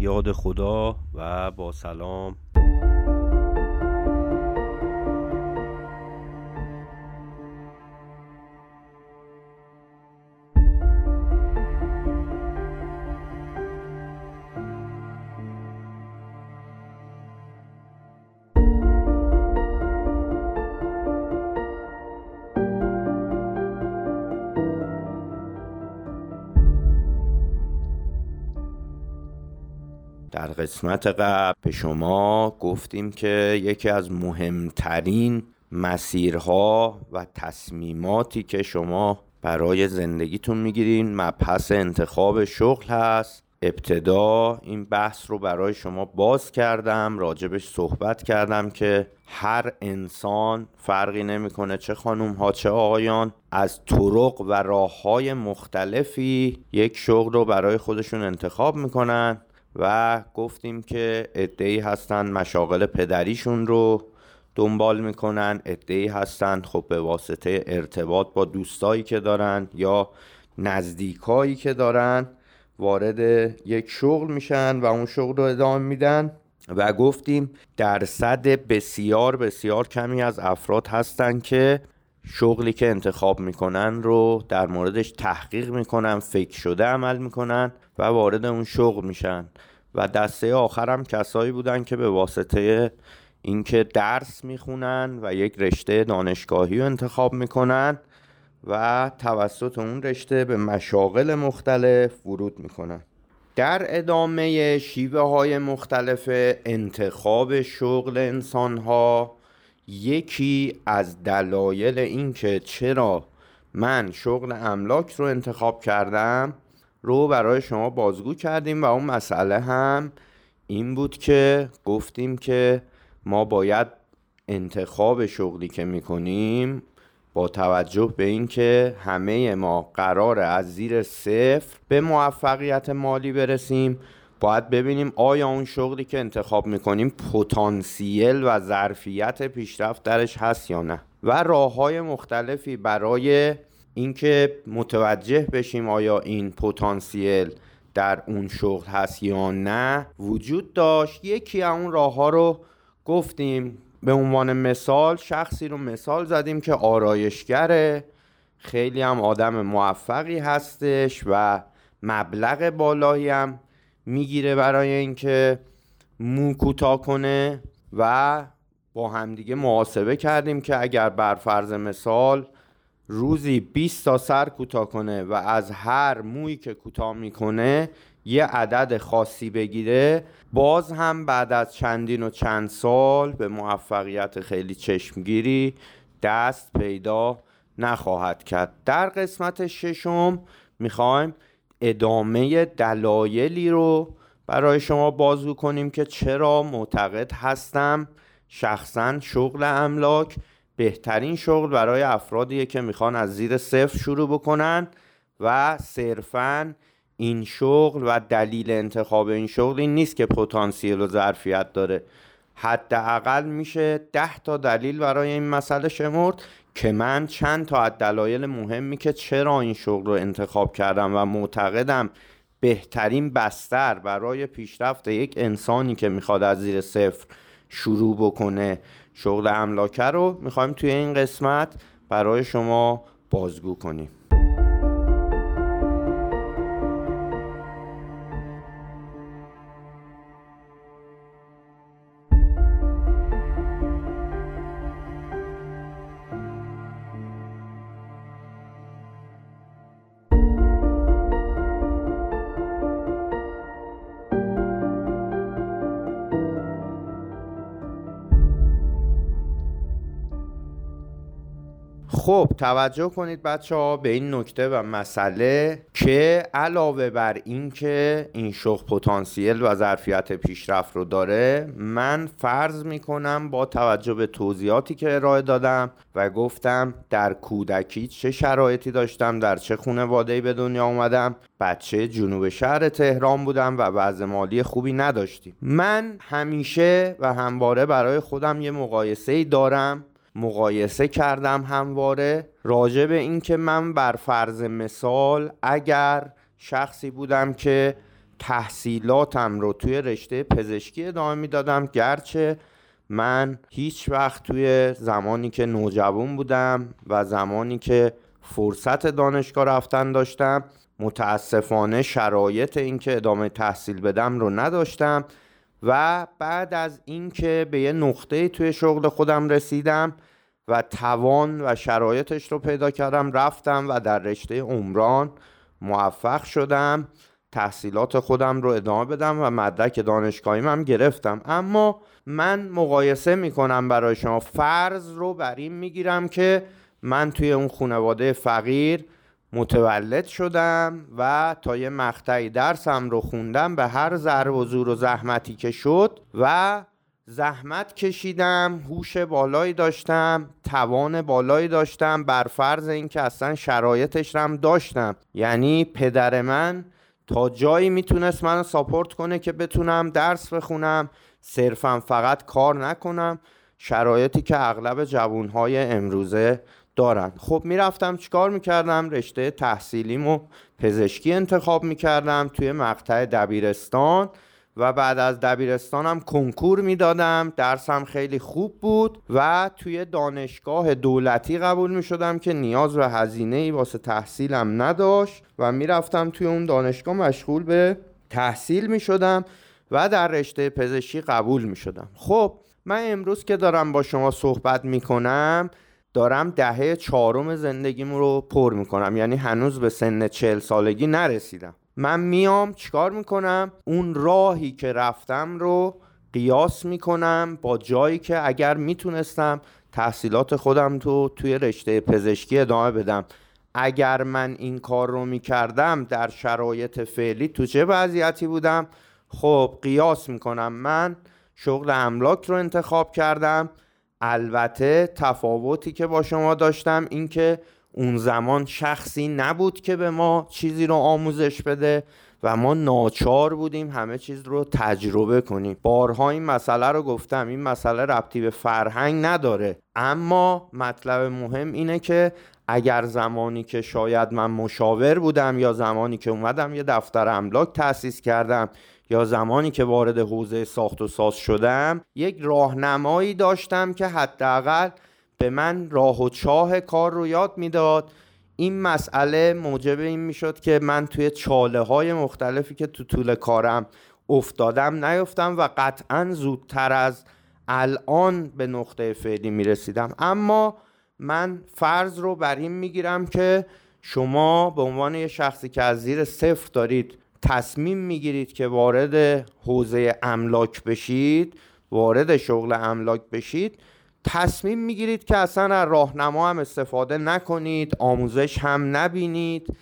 یاد خدا و با سلام. در قسمت قبل به شما گفتیم که یکی از مهمترین مسیرها و تصمیماتی که شما برای زندگیتون میگیرین مبحث انتخاب شغل هست. ابتدا این بحث رو برای شما باز کردم، راجبش صحبت کردم که هر انسان فرقی نمیکنه، چه خانوم ها چه آقایان، از طرق و راه های مختلفی یک شغل رو برای خودشون انتخاب میکنن و گفتیم که عده‌ای هستن مشاغل پدریشون رو دنبال میکنن، عده‌ای هستن خب به واسطه ارتباط با دوستایی که دارن یا نزدیکایی که دارن وارد یک شغل میشن و اون شغل رو ادامه میدن و گفتیم درصد بسیار بسیار کمی از افراد هستن که شغلی که انتخاب میکنن رو در موردش تحقیق میکنن، فکر شده عمل میکنن و وارد اون شغل میشن و دسته آخر هم کسایی بودن که به واسطه اینکه درس میخونن و یک رشته دانشگاهی رو انتخاب میکنن و توسط اون رشته به مشاغل مختلف ورود میکنن. در ادامه شیوه های مختلف انتخاب شغل انسان ها، یکی از دلایل این که چرا من شغل املاک رو انتخاب کردم رو برای شما بازگو کردیم و اون مسئله هم این بود که گفتیم که ما باید انتخاب شغلی که میکنیم با توجه به این که همه ما قراره از زیر صفر به موفقیت مالی برسیم، باید ببینیم آیا اون شغلی که انتخاب میکنیم پتانسیل و ظرفیت پیشرفت درش هست یا نه و راه‌های مختلفی برای اینکه متوجه بشیم آیا این پتانسیل در اون شغل هست یا نه وجود داشت. یکی از اون راه‌ها رو گفتیم، به عنوان مثال شخصی رو مثال زدیم که آرایشگره، خیلی هم آدم موفقی هستش و مبلغ بالایی هم میگیره برای اینکه مو کوتاه کنه و با همدیگه محاسبه کردیم که اگر بر فرض مثال روزی 20 تا سر کوتاه کنه و از هر مویی که کوتاه میکنه یه عدد خاصی بگیره، باز هم بعد از چندین و چند سال به موفقیت خیلی چشمگیری دست پیدا نخواهد کرد. در قسمت ششم میخوایم ادامه دلایلی رو برای شما بازگو کنیم که چرا معتقد هستم شخصا شغل املاک بهترین شغل برای افرادیه که میخوان از زیر صفر شروع بکنن و صرفاً این شغل و دلیل انتخاب این شغل این نیست که پتانسیل و ظرفیت داره. حداقل میشه 10 تا دلیل برای این مسئله شمرد که من چند تا از دلایل مهمی که چرا این شغل رو انتخاب کردم و معتقدم بهترین بستر برای پیشرفت یک انسانی که میخواد از زیر صفر شروع بکنه شغل املاکه رو میخوایم توی این قسمت برای شما بازگو کنیم. خب توجه کنید بچه ها به این نکته و مسئله که علاوه بر این که این شغل پتانسیل و ظرفیت پیشرفت رو داره، من فرض میکنم با توجه به توضیحاتی که ارائه دادم و گفتم در کودکی چه شرایطی داشتم، در چه خانواده‌ای به دنیا اومدم، بچه جنوب شهر تهران بودم و وضع مالی خوبی نداشتیم. من همیشه و همواره برای خودم یه مقایسه‌ای دارم، مقایسه کردم همواره راجع به این که من بر فرض مثال اگر شخصی بودم که تحصیلاتم رو توی رشته پزشکی ادامه میدادم، گرچه من هیچ وقت توی زمانی که نوجوان بودم و زمانی که فرصت دانشگاه رفتن داشتم متاسفانه شرایط این که ادامه تحصیل بدم رو نداشتم و بعد از اینکه به یه نقطه توی شغل خودم رسیدم و توان و شرایطش رو پیدا کردم، رفتم و در رشته عمران موفق شدم تحصیلات خودم رو ادامه بدم و مدرک دانشگاهیم هم گرفتم. اما من مقایسه میکنم برای شما، فرض رو بر این میگیرم که من توی اون خانواده فقیر متولد شدم و تا یه مقطعی درسم رو خوندم به هر ضرب و زور و زحمتی که شد و زحمت کشیدم، هوش بالایی داشتم، توان بالایی داشتم، بر فرض این که اصلا شرایطش هم داشتم. یعنی پدر من تا جایی میتونست منو ساپورت کنه که بتونم درس بخونم، صرفا فقط کار نکنم، شرایطی که اغلب جوانهای امروزه دارن. خب میرفتم چیکار میکردم؟ رشته تحصیلیمو پزشکی انتخاب میکردم توی مقطع دبیرستان و بعد از دبیرستانم کنکور میدادم، درسم خیلی خوب بود و توی دانشگاه دولتی قبول میشدم که نیاز به هزینه‌ای واسه تحصیلم نداشت و میرفتم توی اون دانشگاه مشغول به تحصیل میشدم و در رشته پزشکی قبول میشدم. خب من امروز که دارم با شما صحبت میکنم دارم دهه 4 زندگیم رو پر میکنم، یعنی هنوز به سن 40 سالگی نرسیدم. من میام چیکار میکنم؟ اون راهی که رفتم رو قیاس میکنم با جایی که اگر میتونستم تحصیلات خودم رو توی رشته پزشکی ادامه بدم، اگر من این کار رو میکردم در شرایط فعلی تو چه وضعیتی بودم. خب قیاس میکنم، من شغل املاک رو انتخاب کردم. البته تفاوتی که با شما داشتم این که اون زمان شخصی نبود که به ما چیزی رو آموزش بده و ما ناچار بودیم همه چیز رو تجربه کنیم. بارها این مسئله رو گفتم، این مسئله ربطی به فرهنگ نداره، اما مطلب مهم اینه که اگر زمانی که شاید من مشاور بودم یا زمانی که اومدم یه دفتر املاک تأسیس کردم یا زمانی که وارد حوزه ساخت و ساز شدم، یک راهنمایی داشتم که حداقل به من راه و چاه کار رو یاد میداد. این مسئله موجب این میشد که من توی چاله های مختلفی که تو طول کارم افتادم نیفتم و قطعا زودتر از الان به نقطه فعلی میرسیدم. اما من فرض رو بر این میگیرم که شما به عنوان یه شخصی که از زیر صفر دارید تصمیم میگیرید که وارد حوزه املاک بشید، وارد شغل املاک بشید، تصمیم میگیرید که اصلا از راهنما هم استفاده نکنید، آموزش هم نبینید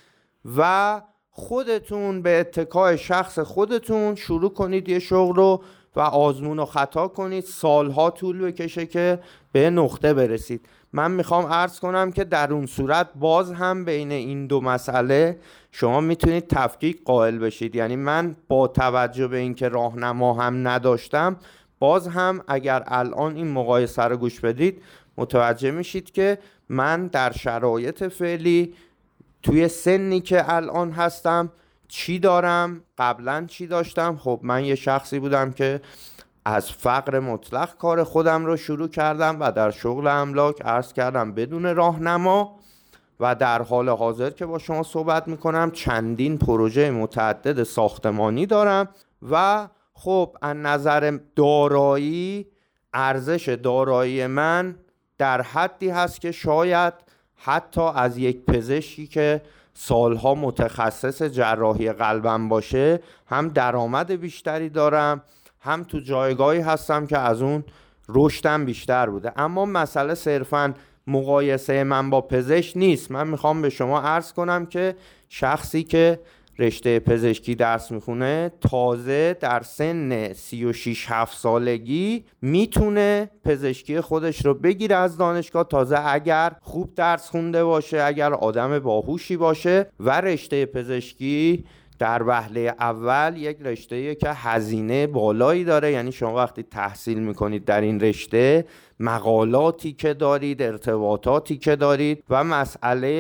و خودتون به اتکای شخص خودتون شروع کنید یه شغل رو و آزمون و خطا کنید، سالها طول بکشه که به نقطه برسید. من میخوام عرض کنم که در اون صورت باز هم بین این دو مسئله شما میتونید تفکیک قائل بشید. یعنی من با توجه به اینکه راهنما هم نداشتم، باز هم اگر الان این مقایسه رو گوش بدید متوجه میشید که من در شرایط فعلی توی سنی که الان هستم چی دارم، قبلا چی داشتم. خب من یه شخصی بودم که از فقر مطلق کار خودم رو شروع کردم و در شغل املاک عرض کردم بدون راهنما و در حال حاضر که با شما صحبت میکنم چندین پروژه متعدد ساختمانی دارم و خب از نظر دارایی، ارزش دارایی من در حدی هست که شاید حتی از یک پزشکی که سالها متخصص جراحی قلبم باشه هم درآمد بیشتری دارم، هم تو جایگاهی هستم که از اون رشدم بیشتر بوده. اما مسئله صرفاً مقایسه من با پزشک نیست. من میخوام به شما عرض کنم که شخصی که رشته پزشکی درس میخونه تازه در سن 36-7 سالگی میتونه پزشکی خودش رو بگیره از دانشگاه، تازه اگر خوب درس خونده باشه، اگر آدم باهوشی باشه. و رشته پزشکی در وهله اول یک رشته‌ایه که هزینه بالایی داره. یعنی شما وقتی تحصیل میکنید در این رشته، مقالاتی که دارید، ارتباطاتی که دارید و مسئله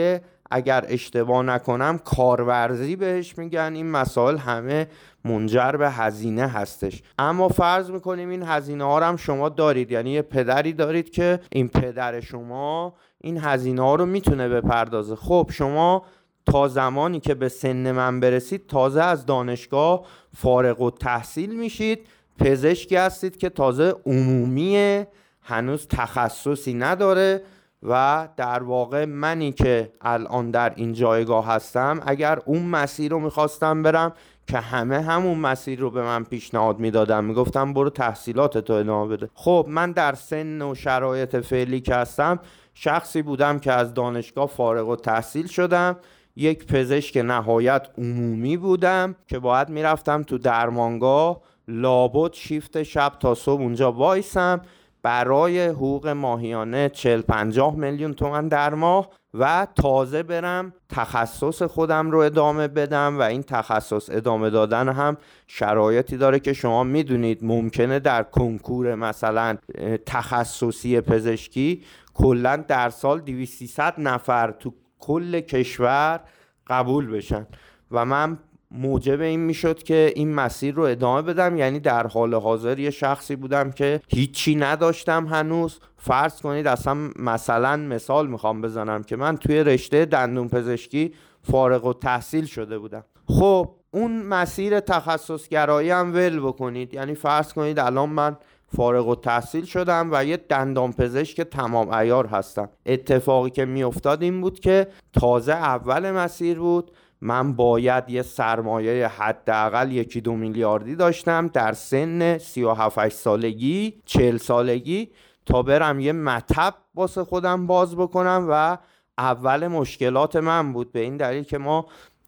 اگر اشتباه نکنم کارورزی بهش میگن. این مسائل همه منجر به هزینه هستش. اما فرض میکنیم این هزینه ها رو هم شما دارید، یعنی یه پدری دارید که این پدر شما این هزینه ها رو میتونه بپردازه. خب شما تا زمانی که به سن من برسید تازه از دانشگاه فارغ التحصیل میشید، پزشکی هستید که تازه عمومیه، هنوز تخصصی نداره و در واقع منی که الان در این جایگاه هستم اگر اون مسیر رو میخواستم برم که همه همون مسیر رو به من پیشنهاد میدادم، میگفتم برو تحصیلاتتو ادامه بده. خب من در سن و شرایط فعلی که هستم شخصی بودم که از دانشگاه فارغ التحصیل شدم، یک پزشک نهایت عمومی بودم که باید میرفتم تو درمانگاه، لابد شیفت شب تا صبح اونجا وایسم برای حقوق ماهیانه 40-50 میلیون تومان در ماه و تازه برم تخصص خودم رو ادامه بدم. و این تخصص ادامه دادن هم شرایطی داره که شما میدونید ممکنه در کنکور مثلا تخصصی پزشکی کلا در سال 200-300 نفر تو کل کشور قبول بشن و من موجب این میشد که این مسیر رو ادامه بدم. یعنی در حال حاضر یه شخصی بودم که هیچی نداشتم هنوز. فرض کنید اصلا مثلا مثال میخوام بزنم که من توی رشته دندون پزشکی فارغ التحصیل شده بودم. خب اون مسیر تخصصگرایی هم ول بکنید، یعنی فرض کنید الان من فارغ التحصیل شدم و یه دندان پزشک تمام عیار هستم. اتفاقی که میافتاد این بود که تازه اول مسیر بود، من باید یه سرمایه حداقل 1-2 میلیاردی داشتم در سن 37-8 سالگی 40 سالگی تا برم یه مطب واسه خودم باز بکنم و اول مشکلات من بود به این دلیل که ما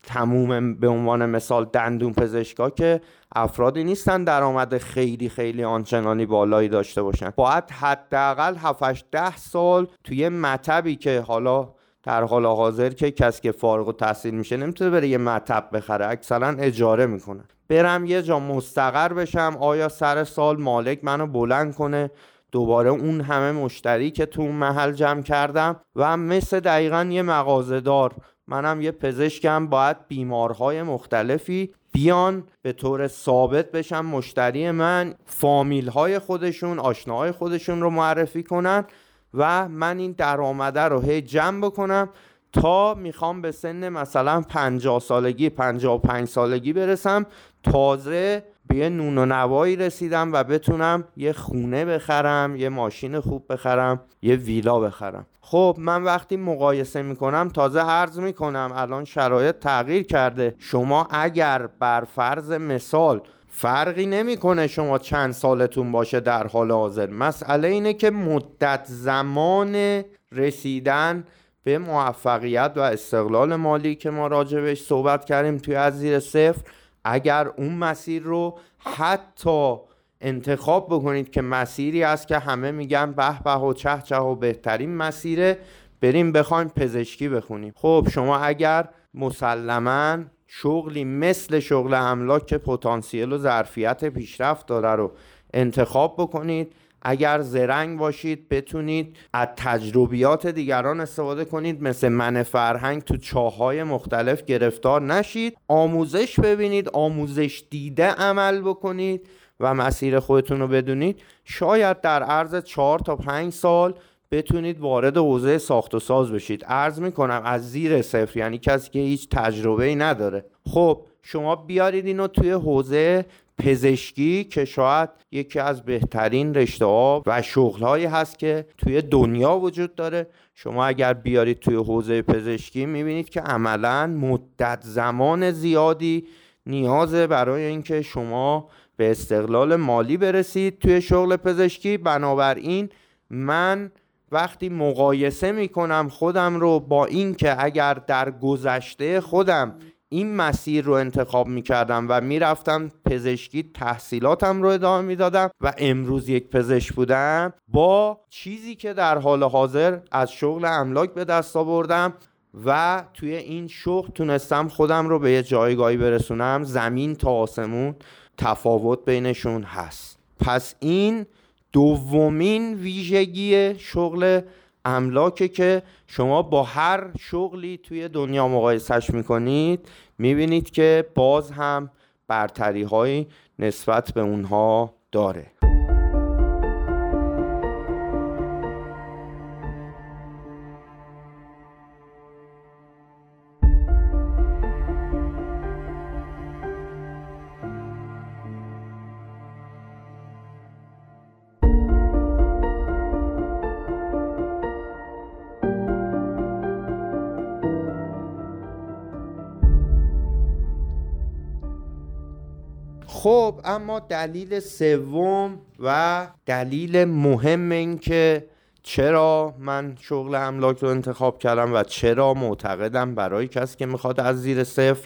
تموم به عنوان مثال دندون پزشکا که افرادی نیستن درآمد خیلی خیلی آنچنانی بالایی داشته باشن، باید حداقل 7-8-10 سال توی مطبی که حالا در حال حاضر که کسی که فارغ التحصیل میشه نمیتونه بره یه مطب بخره، اکثرا اجاره میکنن، برم یه جا مستقر بشم، آیا سر سال مالک منو بلند کنه دوباره اون همه مشتری که تو اون محل جمع کردم و مثل دقیقا یه مغازه‌دار منم یه پزشکم باید بیمارهای مختلفی بیان به طور ثابت بشن مشتری من، فامیل‌های خودشون آشناهای خودشون رو معرفی کنن و من این درآمده رو هی جمع بکنم تا میخوام به سن مثلا 50 سالگی 55 سالگی برسم تازه به یه نون و نوایی رسیدم و بتونم یه خونه بخرم، یه ماشین خوب بخرم، یه ویلا بخرم. خب من وقتی مقایسه میکنم تازه عرض میکنم الان شرایط تغییر کرده. شما اگر بر فرض مثال فرقی نمیکنه شما چند سالتون باشه در حال حاضر، مسئله اینه که مدت زمان رسیدن به موفقیت و استقلال مالی که ما راجبش صحبت کردیم توی از زیر صفر، اگر اون مسیر رو حتی انتخاب بکنید که مسیری است که همه میگن به به و چه چه و بهترین مسیره، بریم بخوایم پزشکی بخونیم. خب شما اگر مسلماً شغلی مثل شغل املاک که پتانسیل و ظرفیت پیشرفت داره رو انتخاب بکنید، اگر زرنگ باشید بتونید از تجربیات دیگران استفاده کنید، مثل من فرهنگ تو چاه‌های مختلف گرفتار نشید، آموزش ببینید، آموزش دیده عمل بکنید و مسیر خودتون رو بدونید، شاید در عرض 4 تا 5 سال بتونید وارد حوزه ساخت و ساز بشید. عرض میکنم از زیر صفر، یعنی کسی که هیچ تجربه‌ای نداره. خب شما بیارید اینو توی حوزه پزشکی که شاید یکی از بهترین رشته‌ها و شغل‌هایی هست که توی دنیا وجود داره، شما اگر بیارید توی حوزه پزشکی میبینید که عملاً مدت زمان زیادی نیازه برای اینکه شما به استقلال مالی برسید توی شغل پزشکی. بنابراین من وقتی مقایسه میکنم خودم رو با این که اگر در گذشته خودم این مسیر رو انتخاب میکردم و میرفتم پزشکی تحصیلاتم رو ادامه میدادم و امروز یک پزشک بودم، با چیزی که در حال حاضر از شغل املاک به دست آوردم و توی این شغل تونستم خودم رو به یه جایگاهی برسونم، زمین تا آسمون تفاوت بینشون هست. پس این دومین ویژگی شغل املاکه که شما با هر شغلی توی دنیا مقایسش میکنید میبینید که باز هم برتری هایی نسبت به اونها داره. خب اما دلیل سوم و دلیل مهم این که چرا من شغل املاک رو انتخاب کردم و چرا معتقدم برای کسی که میخواد از زیر صفر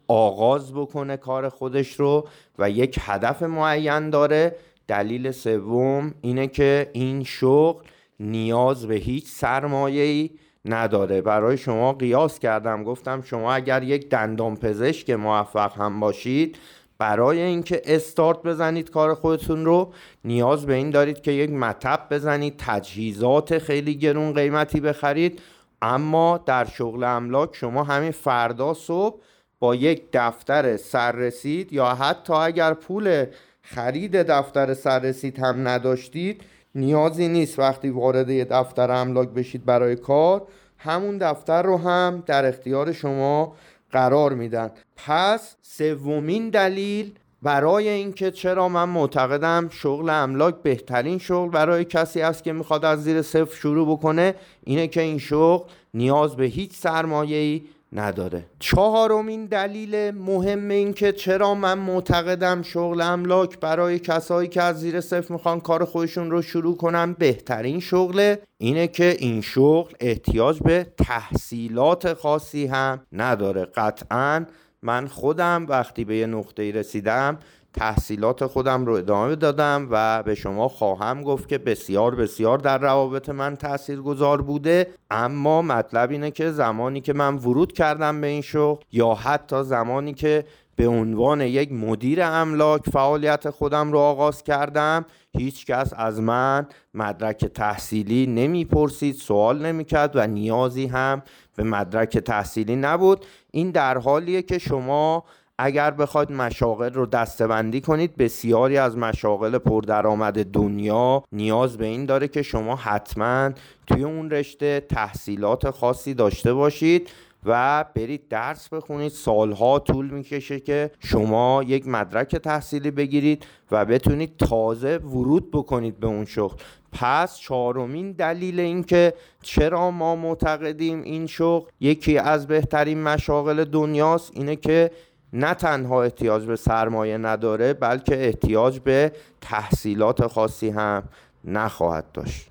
آغاز بکنه کار خودش رو و یک هدف معین داره، دلیل سوم اینه که این شغل نیاز به هیچ سرمایه‌ای نداره. برای شما قیاس کردم، گفتم شما اگر یک دندان پزشک موفق هم باشید، برای اینکه استارت بزنید کار خودتون رو نیاز به این دارید که یک مطب بزنید، تجهیزات خیلی گرون قیمتی بخرید. اما در شغل املاک شما همین فردا صبح با یک دفتر سررسید یا حتی اگر پول خرید دفتر سررسید هم نداشتید، نیازی نیست وقتی وارد یه دفتر املاک بشید برای کار، همون دفتر رو هم در اختیار شما قرار میدن. پس سومین دلیل برای اینکه چرا من معتقدم شغل املاک بهترین شغل برای کسی است که میخواد از زیر صفر شروع بکنه اینه که این شغل نیاز به هیچ سرمایه‌ای نداره. چهارمین دلیل مهم این که چرا من معتقدم شغل املاک برای کسایی که از زیر صفر میخوان کار خودشون رو شروع کنن بهترین شغله اینه که این شغل احتیاج به تحصیلات خاصی هم نداره. قطعاً من خودم وقتی به یه نقطه‌ای رسیدم تحصیلات خودم رو ادامه دادم و به شما خواهم گفت که بسیار بسیار در روابط من تاثیرگذار بوده. اما مطلب اینه که زمانی که من ورود کردم به این شغل یا حتی زمانی که به عنوان یک مدیر املاک فعالیت خودم رو آغاز کردم، هیچ کس از من مدرک تحصیلی نمیپرسید، سوال نمیکرد و نیازی هم به مدرک تحصیلی نبود. این در حالیه که شما اگر بخواید مشاغل رو دسته‌بندی کنید، بسیاری از مشاغل پردرآمد دنیا نیاز به این داره که شما حتما توی اون رشته تحصیلات خاصی داشته باشید و برید درس بخونید. سالها طول میکشه که شما یک مدرک تحصیلی بگیرید و بتونید تازه ورود بکنید به اون شغل. پس چهارمین دلیل این که چرا ما معتقدیم این شغل یکی از بهترین مشاغل دنیاست اینه که نه تنها احتیاج به سرمایه نداره بلکه احتیاج به تحصیلات خاصی هم نخواهد داشت.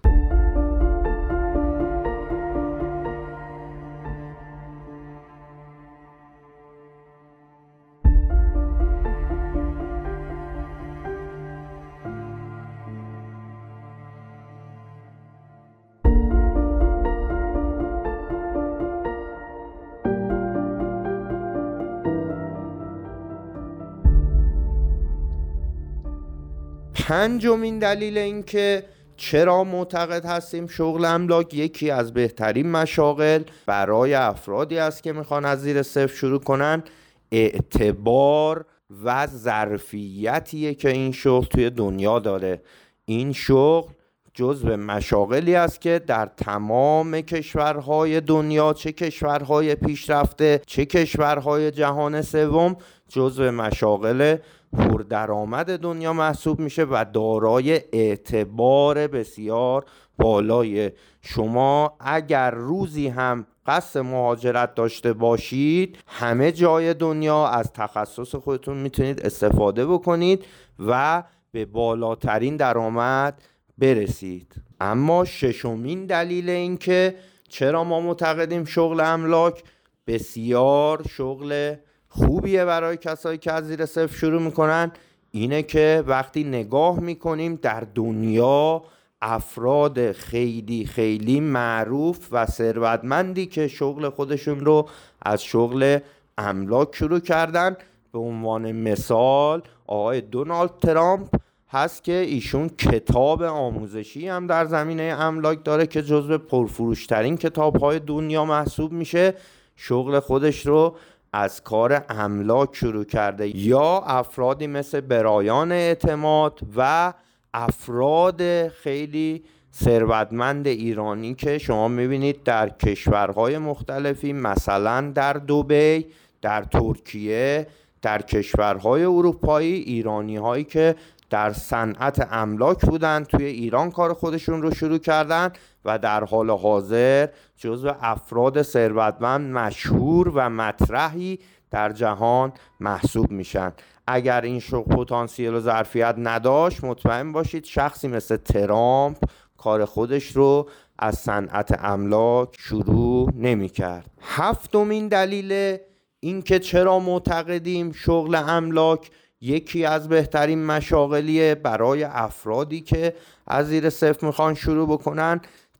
پنجمین دلیل این که چرا معتقد هستیم شغل املاک یکی از بهترین مشاغل برای افرادی است که میخوان از زیر صفر شروع کنن، اعتبار و ظرفیتیه که این شغل توی دنیا داره. این شغل جزو مشاغلی است که در تمام کشورهای دنیا، چه کشورهای پیشرفته چه کشورهای جهان سوم، جزو مشاغل پردرآمد دنیا محسوب میشه و دارای اعتبار بسیار بالای. شما اگر روزی هم قصد مهاجرت داشته باشید، همه جای دنیا از تخصص خودتون میتونید استفاده بکنید و به بالاترین درآمد برسید. اما ششمین دلیل این که چرا ما معتقدیم شغل املاک بسیار شغل خوبیه برای کسایی که از زیر صفر شروع میکنن اینه که وقتی نگاه میکنیم در دنیا افراد خیلی خیلی معروف و ثروتمندی که شغل خودشون رو از شغل املاک شروع کردن، به عنوان مثال آقای دونالد ترامپ هست که ایشون کتاب آموزشی هم در زمینه املاک داره که جزو پرفروشترین کتاب‌های دنیا محسوب میشه. شغل خودش رو از کار املاک شروع کرده. یا افرادی مثل برایان اعتماد و افراد خیلی ثروتمند ایرانی که شما میبینید در کشورهای مختلفی، مثلا در دبی، در ترکیه، در کشورهای اروپایی، ایرانی هایی که در صنعت املاک بودن توی ایران کار خودشون رو شروع کردن و در حال حاضر جزو افراد ثروتمند مشهور و مطرحی در جهان محسوب میشن. اگر این شغل پتانسیل و ظرفیت نداشت، مطمئن باشید شخصی مثل ترامپ کار خودش رو از صنعت املاک شروع نمی کرد. هفتمین دلیل این که چرا معتقدیم شغل املاک یکی از بهترین مشاغلیه برای افرادی که از زیر صفر میخوان شروع بکنن،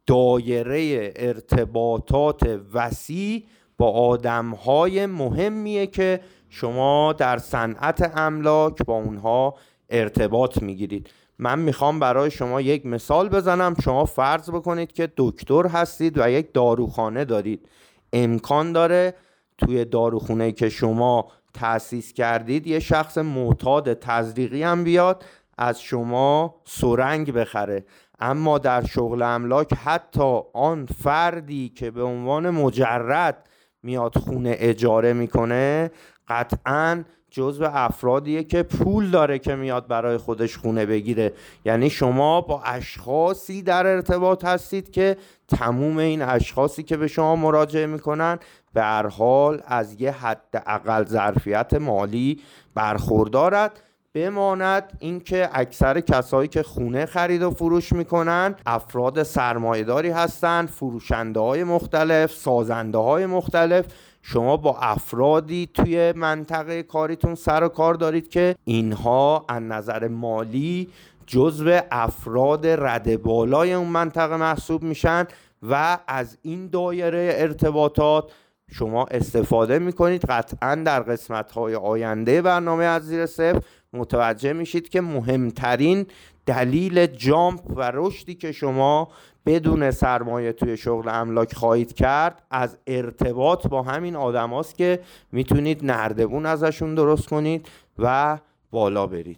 دایره ارتباطات وسیع با آدمهای مهمیه که شما در صنعت املاک با اونها ارتباط میگیرید. من میخوام برای شما یک مثال بزنم. شما فرض بکنید که دکتر هستید و یک داروخانه دارید. امکان داره توی داروخونه که شما تأسیس کردید یه شخص معتاد تزریقی هم بیاد از شما سرنگ بخره. اما در شغل املاک حتی آن فردی که به عنوان مجرد میاد خونه اجاره میکنه قطعاً جزو افرادیه که پول داره که میاد برای خودش خونه بگیره. یعنی شما با اشخاصی در ارتباط هستید که تموم این اشخاصی که به شما مراجعه میکنن به هر حال از یه حد اقل ظرفیت مالی برخوردارند. بماند اینکه اکثر کسایی که خونه خرید و فروش میکنن افراد سرمایه‌داری هستن، فروشنده‌های مختلف، سازنده‌های مختلف. شما با افرادی توی منطقه کاریتون سر و کار دارید که اینها از نظر مالی جزو افراد رده بالای اون منطقه محسوب میشن و از این دایره ارتباطات شما استفاده میکنید. قطعا در قسمت‌های آینده برنامه از زیر صفر متوجه میشید که مهمترین دلیل جامپ و رشدی که شما بدون سرمایه توی شغل املاک خواهید کرد از ارتباط با همین آدم هاست که میتونید نردبون ازشون درست کنید و بالا برید.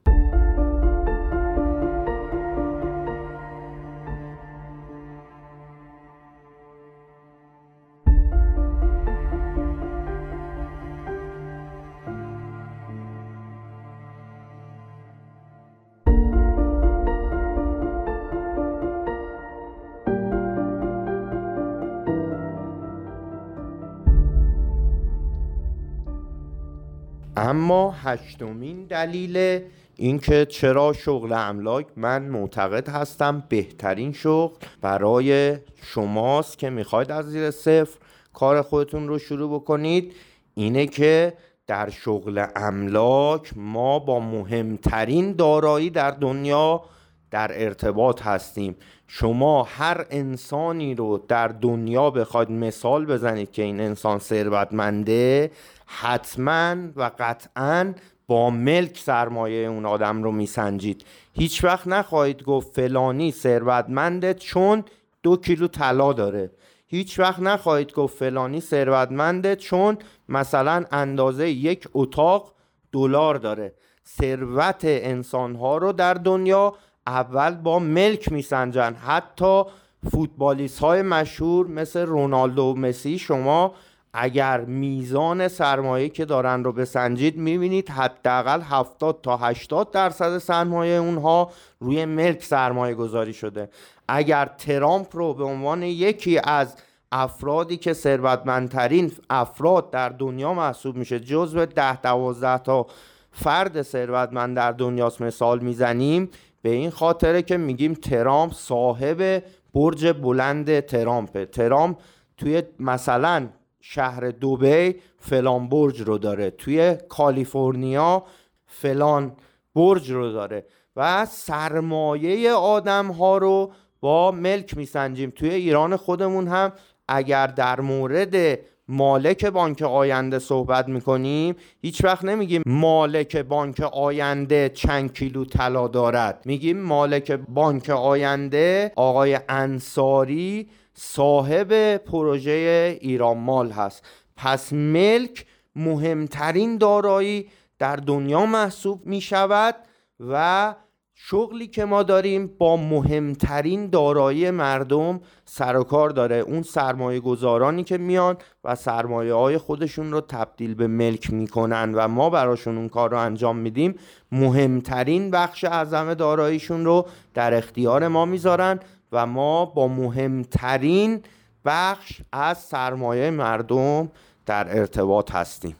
اما هشتمین دلیل این که چرا شغل املاک من معتقد هستم بهترین شغل برای شماست که میخواید از زیر صفر کار خودتون رو شروع بکنید اینه که در شغل املاک ما با مهمترین دارایی در دنیا در ارتباط هستیم. شما هر انسانی رو در دنیا بخواید مثال بزنید که این انسان ثروتمنده، حتما و قطعا با ملک سرمایه اون آدم رو میسنجید. هیچ وقت نخواهید گفت فلانی ثروتمنده چون 2 کیلو طلا داره. هیچ وقت نخواهید گفت فلانی ثروتمنده چون مثلا اندازه 1 اتاق دلار داره. ثروت انسانها رو در دنیا اول با ملک میسنجن. حتی فوتبالیست های مشهور مثل رونالدو و مسی، شما اگر میزان سرمایه که دارن رو بسنجید میبینید حداقل 70 تا 80% سرمایه اونها روی ملک سرمایه گذاری شده. اگر ترامپ رو به عنوان یکی از افرادی که ثروتمندترین افراد در دنیا محسوب میشه، جزو 10-12 تا فرد ثروتمند در دنیاست مثال میزنیم، به این خاطره که میگیم ترامپ صاحب برج بلند ترامپه. ترامپ توی مثلا شهر دبی فلان برج رو داره، توی کالیفرنیا فلان برج رو داره و سرمایه آدم ها رو با ملک میسنجیم. توی ایران خودمون هم اگر در مورد مالک بانک آینده صحبت میکنیم، هیچ وقت نمیگیم مالک بانک آینده چند کیلو طلا دارد، میگیم مالک بانک آینده آقای انصاری صاحب پروژه ایران مال هست. پس ملک مهمترین دارایی در دنیا محسوب می شود و شغلی که ما داریم با مهمترین دارایی مردم سر و کار داره. اون سرمایه گذارانی که میان و سرمایه های خودشون رو تبدیل به ملک میکنن و ما براشون اون کار رو انجام میدیم، مهمترین بخش اعظم داراییشون رو در اختیار ما میذارن و ما با مهمترین بخش از سرمایه مردم در ارتباط هستیم.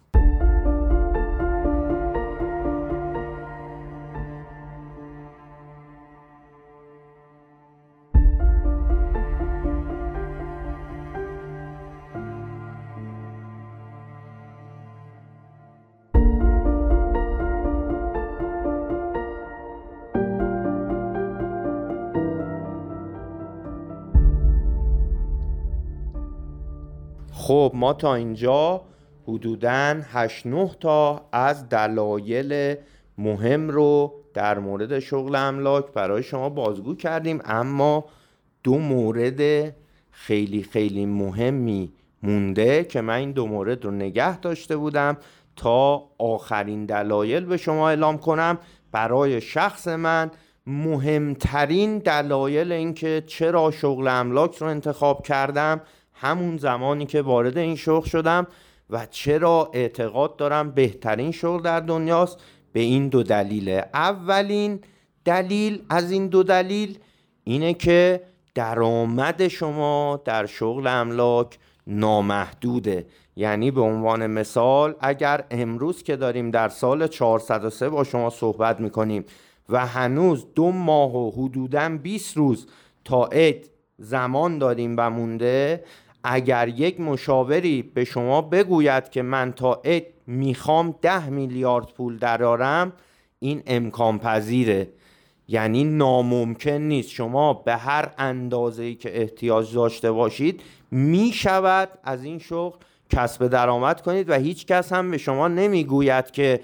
خب ما تا اینجا حدوداً 8-9 تا از دلایل مهم رو در مورد شغل املاک برای شما بازگو کردیم، اما 2 مورد خیلی خیلی مهمی مونده که من این 2 مورد رو نگه داشته بودم تا آخرین دلایل به شما اعلام کنم. برای شخص من مهمترین دلایل این که چرا شغل املاک رو انتخاب کردم همون زمانی که وارد این شغل شدم و چرا اعتقاد دارم بهترین شغل در دنیاست، به این 2 دلیله. اولین دلیل از این 2 دلیل اینه که درآمد شما در شغل املاک نامحدوده. یعنی به عنوان مثال اگر امروز که داریم در سال 403 با شما صحبت میکنیم و هنوز 2 ماه و حدوداً 20 روز تا عید زمان داریم و مونده، اگر یک مشاوری به شما بگوید که من تا عید میخوام 10 میلیارد پول درارم، این امکان پذیره، یعنی ناممکن نیست. شما به هر اندازه‌ای که احتیاج داشته باشید میشود از این شغل کسب درآمد کنید و هیچ کس هم به شما نمیگوید که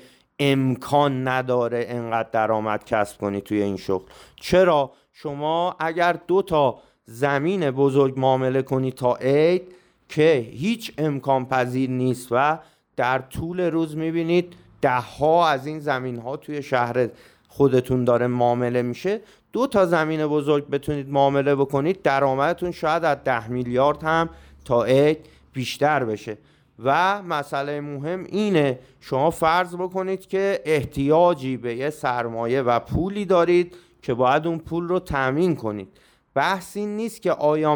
امکان نداره انقدر درآمد کسب کنید توی این شغل. چرا؟ شما اگر 2 تا زمین بزرگ معامله کنید تا عید که هیچ امکان پذیر نیست و در طول روز میبینید 10 ها از این زمین ها توی شهر خودتون داره معامله میشه، 2 تا زمین بزرگ بتونید معامله بکنید، درآمدتون شاید از 10 میلیارد هم تا عید بیشتر بشه. و مسئله مهم اینه، شما فرض بکنید که احتیاجی به یه سرمایه و پولی دارید که باید اون پول رو تأمین کنید. بحث این نیست که آیا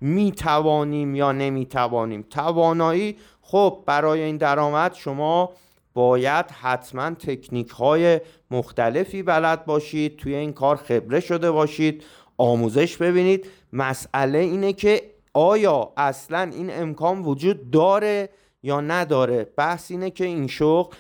میتوانیم یا نمیتوانیم. توانایی، خب برای این درآمد شما باید حتما تکنیک های مختلفی بلد باشید، توی این کار خبره شده باشید، آموزش ببینید. مسئله اینه که آیا اصلا این امکان وجود داره یا نداره. بحث اینه که این شغل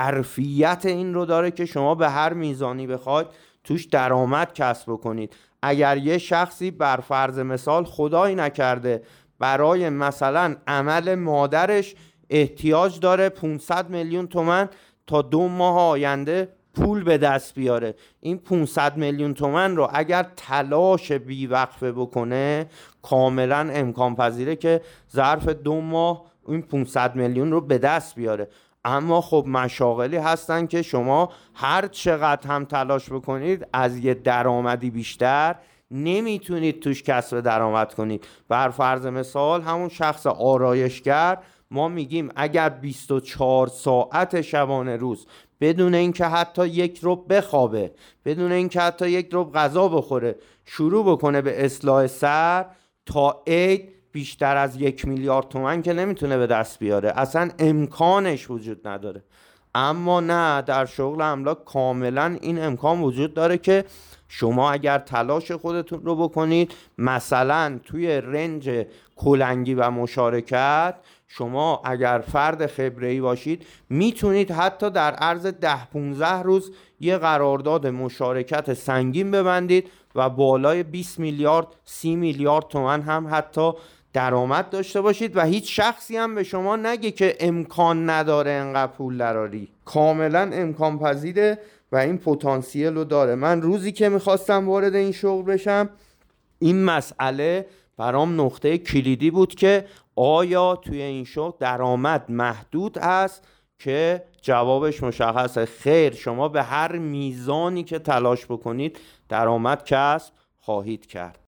ظرفیت این رو داره که شما به هر میزانی بخواید توش درآمد کسب کنید. اگر یه شخصی بر فرض مثال خدایی نکرده برای مثلا عمل مادرش احتیاج داره 500 میلیون تومان تا 2 ماه آینده پول به دست بیاره، این 500 میلیون تومان رو اگر تلاش بیوقفه بکنه کاملا امکان پذیره که ظرف 2 ماه این 500 میلیون رو به دست بیاره. اما خب مشاغلی هستن که شما هر چقدر هم تلاش بکنید از یه درآمدی بیشتر نمیتونید توش کسب درآمد کنید. بر فرض مثال همون شخص آرایشگر، ما میگیم اگر 24 ساعت شبانه روز بدون اینکه حتی 1 ربع بخوابه، بدون اینکه حتی 1 ربع غذا بخوره، شروع بکنه به اصلاح سر، تا عید بیشتر از 1 میلیارد تومان که نمیتونه به دست بیاره، اصلا امکانش وجود نداره. اما نه، در شغل املاک کاملا این امکان وجود داره که شما اگر تلاش خودتون رو بکنید، مثلا توی رنج کلنگی و مشارکت، شما اگر فرد خبره‌ای باشید میتونید حتی در عرض 10-15 روز یه قرارداد مشارکت سنگین ببندید و بالای 20 میلیارد 30 میلیارد تومان هم حتی درآمد داشته باشید و هیچ شخصی هم به شما نگه که امکان نداره انقدر پول دراری. کاملا امکان پذیره و این پتانسیل رو داره. من روزی که میخواستم وارد این شغل بشم، این مسئله برام نقطه کلیدی بود که آیا توی این شغل درآمد محدود است؟ که جوابش مشخصه، خیر، شما به هر میزانی که تلاش بکنید درآمد کسب خواهید کرد.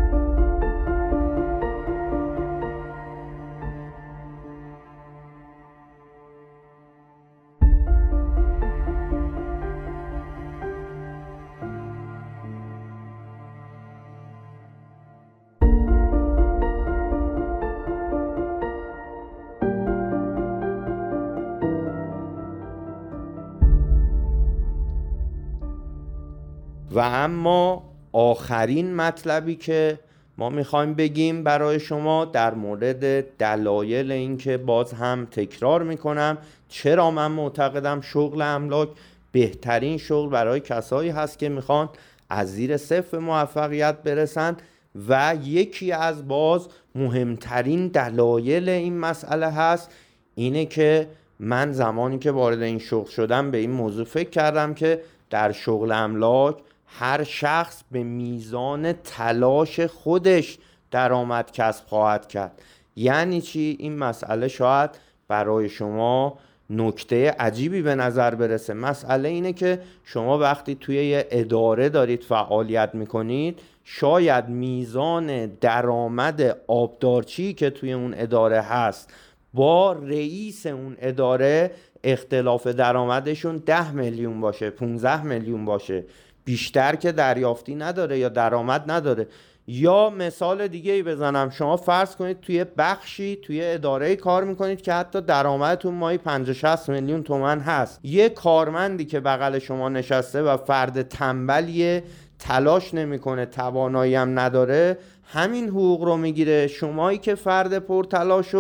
و اما آخرین مطلبی که ما میخوایم بگیم برای شما در مورد دلایل این که باز هم تکرار میکنم چرا من معتقدم شغل املاک بهترین شغل برای کسایی هست که میخوان از زیر صفر موفقیت برسن، و یکی از باز مهمترین دلایل این مسئله هست اینه که من زمانی که وارد این شغل شدم به این موضوع فکر کردم که در شغل املاک هر شخص به میزان تلاش خودش درآمد کسب خواهد کرد. یعنی چی؟ این مسئله شاید برای شما نکته عجیبی به نظر برسه. مسئله اینه که شما وقتی توی یه اداره دارید فعالیت میکنید، شاید میزان درآمد آبدارچی که توی اون اداره هست با رئیس اون اداره اختلاف درآمدشون 10 میلیون باشه، 15 میلیون باشه، بیشتر که دریافتی نداره یا درآمد نداره. یا مثال دیگه ای بزنم، شما فرض کنید توی بخشی توی اداره کار میکنید که حتی درآمدتون ماهی 50-60 میلیون تومان هست. یه کارمندی که بغل شما نشسته و فرد تنبلیه، تلاش نمیکنه، توانایی هم نداره، همین حقوق رو میگیره. شمایی که فرد پرتلاش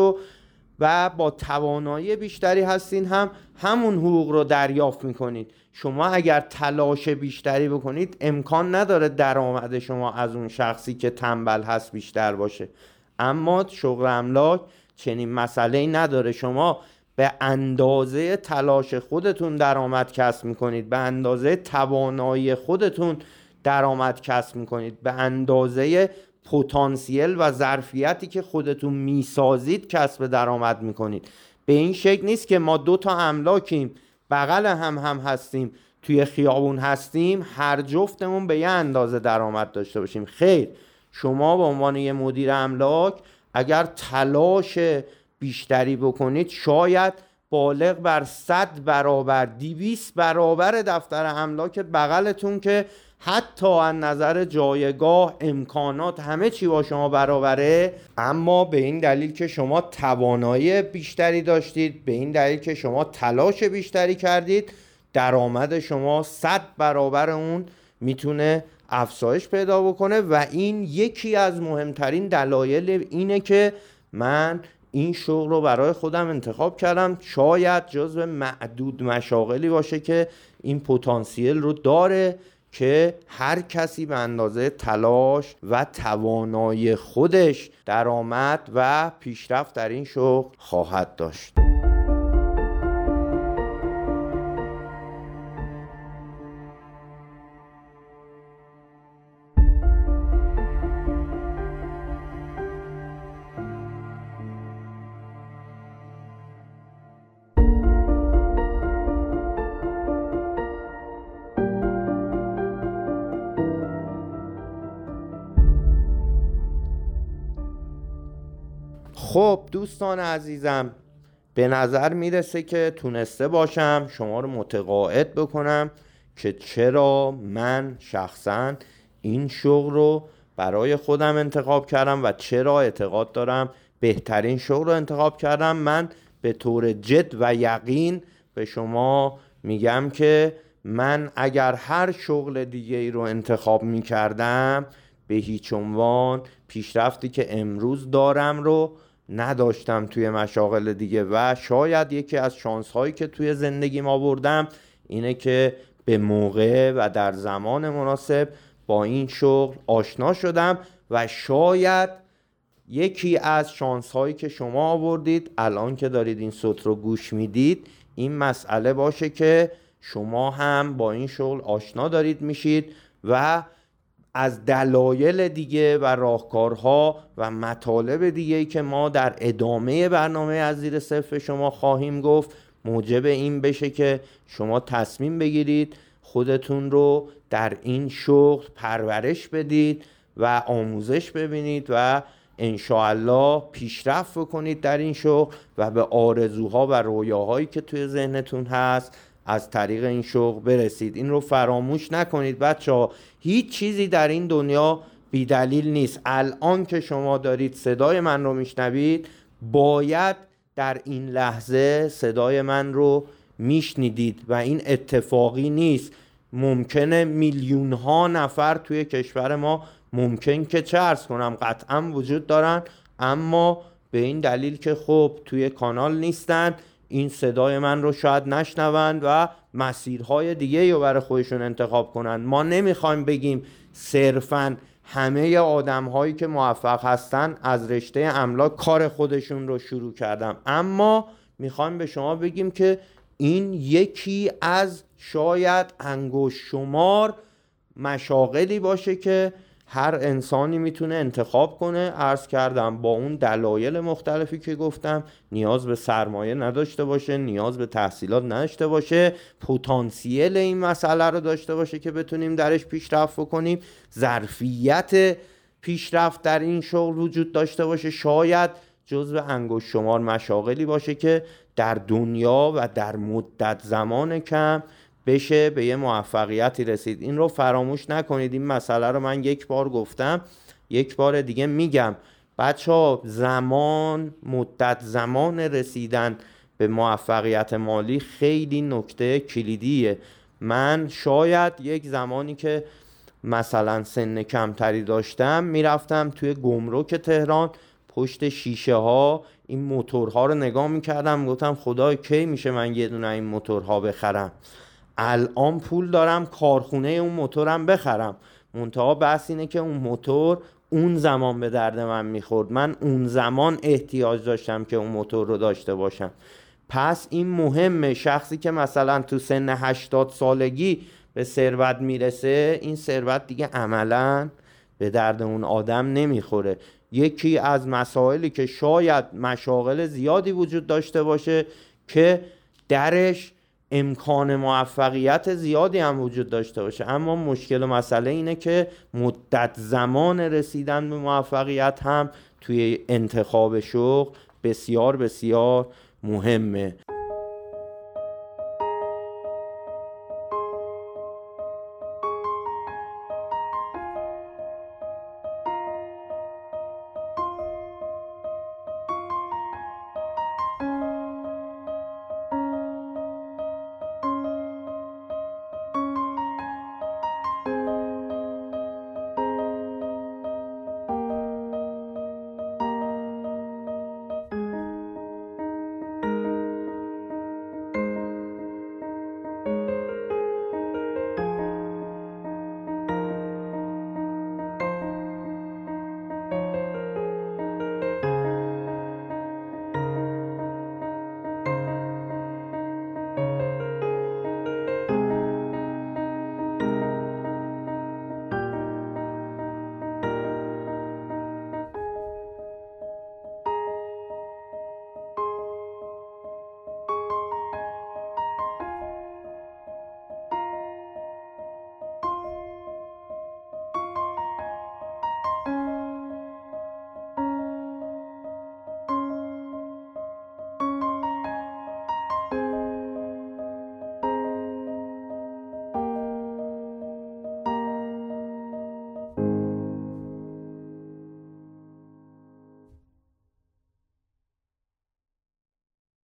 و با توانایی بیشتری هستین هم همون حقوق رو دریافت میکنید. شما اگر تلاش بیشتری بکنید امکان نداره درآمد شما از اون شخصی که تنبل هست بیشتر باشه. اما شغل املاک چنین مسئله‌ای نداره. شما به اندازه تلاش خودتون درآمد کسب میکنید، به اندازه توانایی خودتون درآمد کسب میکنید، به اندازه پتانسیل و ظرفیتی که خودتون میسازید کسب درآمد میکنید. به این شکل نیست که ما 2 تا املاکیم، بغل هم هستیم، توی خیابون هستیم، هر جفتمون به یه اندازه درآمد داشته باشیم. خیر، شما به عنوان یه مدیر املاک اگر تلاش بیشتری بکنید، شاید بالغ بر 100 برابر 200 برابر دفتر املاک بغلتون که حتی از نظر جایگاه، امکانات، همه چی با شما برابره، اما به این دلیل که شما توانایی بیشتری داشتید، به این دلیل که شما تلاش بیشتری کردید، درآمد شما 100 برابر اون میتونه افزایش پیدا بکنه. و این یکی از مهمترین دلایل اینه که من این شغل رو برای خودم انتخاب کردم. شاید جزو معدود مشاغلی باشه که این پتانسیل رو داره که هر کسی به اندازه تلاش و توانایی خودش درآمد و پیشرفت در این شغل خواهد داشت. خب دوستان عزیزم، به نظر میرسه که تونسته باشم شما رو متقاعد بکنم که چرا من شخصا این شغل رو برای خودم انتخاب کردم و چرا اعتقاد دارم بهترین شغل رو انتخاب کردم. من به طور جد و یقین به شما میگم که من اگر هر شغل دیگه ای رو انتخاب میکردم به هیچ عنوان پیشرفتی که امروز دارم رو نداشتم توی مشاغل دیگه. و شاید یکی از شانس هایی که توی زندگیم آوردم اینه که به موقع و در زمان مناسب با این شغل آشنا شدم و شاید یکی از شانس هایی که شما آوردید الان که دارید این صوت رو گوش میدید این مسئله باشه که شما هم با این شغل آشنا دارید میشید و از دلایل دیگه و راهکارها و مطالب دیگه‌ای که ما در ادامه برنامه از زیر صفر شما خواهیم گفت موجب این بشه که شما تصمیم بگیرید خودتون رو در این شغل پرورش بدید و آموزش ببینید و انشاءالله پیشرفت بکنید در این شغل و به آرزوها و رویاهایی که توی ذهنتون هست از طریق این شغل برسید. این رو فراموش نکنید بچه‌ها، هیچ چیزی در این دنیا بی دلیل نیست. الان که شما دارید صدای من رو میشنوید باید در این لحظه صدای من رو میشنیدید و این اتفاقی نیست. ممکنه میلیون ها نفر توی کشور ما ممکن که چه عرض کنم قطعا وجود دارن اما به این دلیل که خب توی کانال نیستن این صدای من رو شاید نشنوند و مسیرهای دیگه رو برای خودشون انتخاب کنند. ما نمیخوایم بگیم صرفاً همه آدم هایی که موفق هستن از رشته املاک کار خودشون رو شروع کردن، اما میخوایم به شما بگیم که این یکی از شاید انگشت شمار مشاغلی باشه که هر انسانی میتونه انتخاب کنه. عرض کردم با اون دلایل مختلفی که گفتم، نیاز به سرمایه نداشته باشه، نیاز به تحصیلات نداشته باشه، پتانسیل این مسئله رو داشته باشه که بتونیم درش پیشرفت کنیم، ظرفیت پیشرفت در این شغل وجود داشته باشه. شاید جزو انگشت شمار مشاغلی باشه که در دنیا و در مدت زمان کم بشه به یه موفقیتی رسید. این رو فراموش نکنید. این مسئله رو من یک بار گفتم، یک بار دیگه میگم بچه‌ها، مدت زمان رسیدن به موفقیت مالی خیلی نکته کلیدیه. من شاید یک زمانی که مثلا سن کمتری داشتم میرفتم توی گمرک تهران پشت شیشه ها این موتورها رو نگاه میکردم، گفتم خدای کی میشه من یه دونه این موتورها بخرم. الان پول دارم کارخونه اون موتورم بخرم، منتها بحث اینه که اون موتور اون زمان به درد من میخورد، من اون زمان احتیاج داشتم که اون موتور رو داشته باشم. پس این مهمه. شخصی که مثلا تو سن 80 سالگی به ثروت میرسه، این ثروت دیگه عملاً به درد اون آدم نمیخوره. یکی از مسائلی که شاید مشاغل زیادی وجود داشته باشه که درش امکان موفقیت زیادی هم وجود داشته باشه، اما مشکل و مسئله اینه که مدت زمان رسیدن به موفقیت هم توی انتخاب شغل بسیار بسیار مهمه.